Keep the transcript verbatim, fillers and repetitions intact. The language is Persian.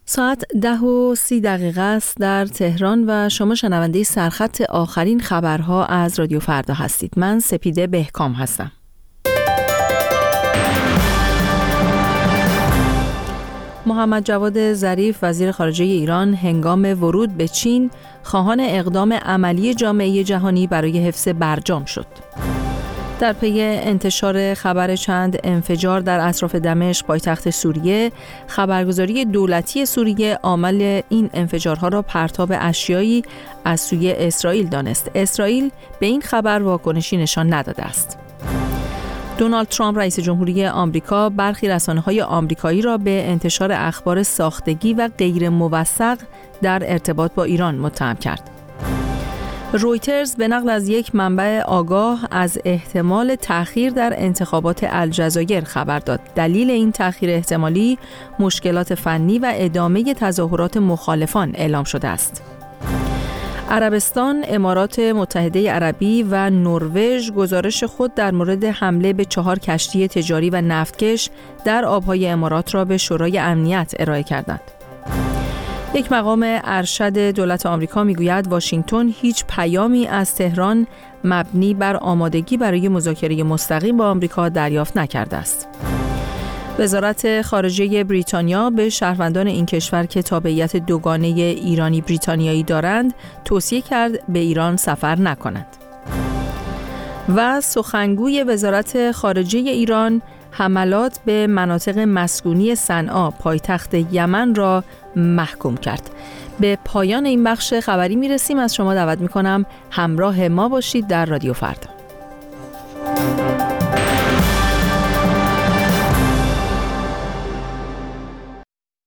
ساعت ده و سی دقیقه است در تهران و شما شنونده سرخط آخرین خبرها از رادیو فردا هستید. من سپیده بهکام هستم. محمد جواد ظریف وزیر خارجه ایران هنگام ورود به چین خواهان اقدام عملی جامعه جهانی برای حفظ برجام شد. در پی انتشار خبر چند انفجار در اطراف دمشق پایتخت سوریه، خبرگزاری دولتی سوریه عامل این انفجارها را پرتاب اشیایی از سوی اسرائیل دانست. اسرائیل به این خبر واکنشی نشان نداده است. دونالد ترامپ رئیس جمهوری آمریکا برخی رسانه‌های آمریکایی را به انتشار اخبار ساختگی و غیر موثق در ارتباط با ایران متهم کرد. رویترز به نقل از یک منبع آگاه از احتمال تأخیر در انتخابات الجزایر خبر داد. دلیل این تأخیر احتمالی مشکلات فنی و ادامه تظاهرات مخالفان اعلام شده است. عربستان، امارات متحده عربی و نروژ گزارش خود در مورد حمله به چهار کشتی تجاری و نفتکش در آبهای امارات را به شورای امنیت ارائه کردند. یک مقام ارشد دولت آمریکا میگوید واشنگتن هیچ پیامی از تهران مبنی بر آمادگی برای مذاکره مستقیم با آمریکا دریافت نکرده است. وزارت خارجه بریتانیا به شهروندان این کشور که تابعیت دوگانه ایرانی بریتانیایی دارند توصیه کرد به ایران سفر نکنند. و سخنگوی وزارت خارجه ایران حملات به مناطق مسکونی صنعا پایتخت یمن را محکوم کرد. به پایان این بخش خبری میرسیم. از شما دعوت میکنم همراه ما باشید در رادیو فردا.